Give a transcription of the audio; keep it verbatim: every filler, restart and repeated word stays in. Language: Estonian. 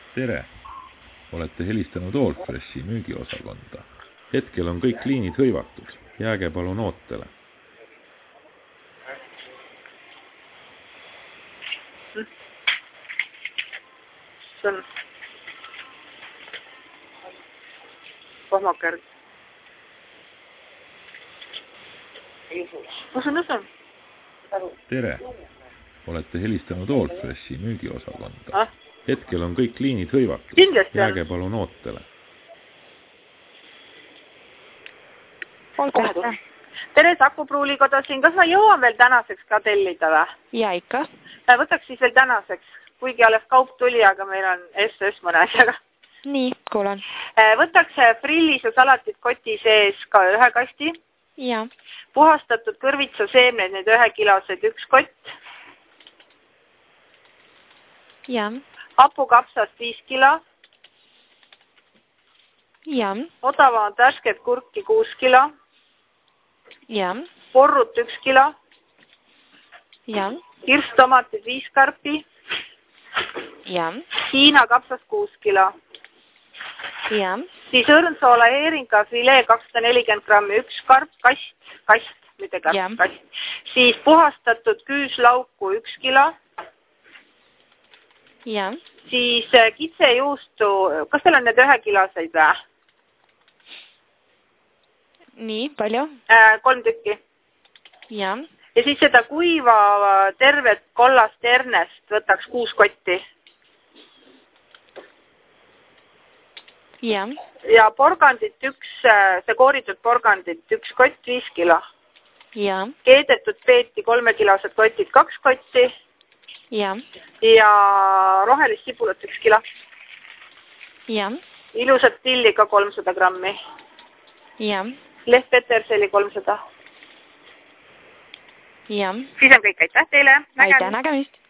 Tere! Olete helistanud Allfreshi müügiosakonda. Hetkel on kõik liinid hõivatud. Jääge palun ootele. See on pohmakärg. Usun, usun. Tere! Olete helistanud Allfreshi müügiosakonda. Ah? Hetkel on kõik liinid hõivatud. Kindlasti on. Jääge palun ootele. Olgu. Tere, Saku Pruulikoda siin. Kas ma jõuan veel tänaseks ka tellida või? Ja ikka. Võtaks siis veel tänaseks, kuigi alles kaup tuli, aga meil on S S mõne asjaga. Nii, kuulan. Võtaks frillis ja salatit koti sees ka ühe kasti. Ja. Puhastatud kõrvitsa seemneid, need ühe kilosed üks kott. Ja. Hapukapsast viis kilo. Ja. Odavamat värsket kurki kuus kilo. Ja. Porrut üks kilo. Ja. Kirstomatid viis karpi. Ja. Hiina kapsast kuus kilo. Ja. Siis õrnsoola heeringa filee kakssada nelikümmend grammi, üks karp, kast, kast, mitte karp, ja. Kast. Siis puhastatud küüslauku üks kilo. Ja. Siis kitsejuustu, kas teil on need ühe kiloseid või? Nii, palju? Äh, kolm tükki. Ja. Ja siis seda kuiva tervet kollast ernest võtaks kuus kotti. Ja. Ja porgandit üks, see kooritud porgandit üks kott, viis kilo. Ja. Keedetud peeti kolmekilosed kotid, kaks kotti. Ja. Ja rohelist sibulat üks kilo. Ja. Ilusat tilli ka kolmsada grammi. Ja. Leht peterseli kolmsada. Ja. Siis on kõik, aitäh teile. Aitäh nägemist.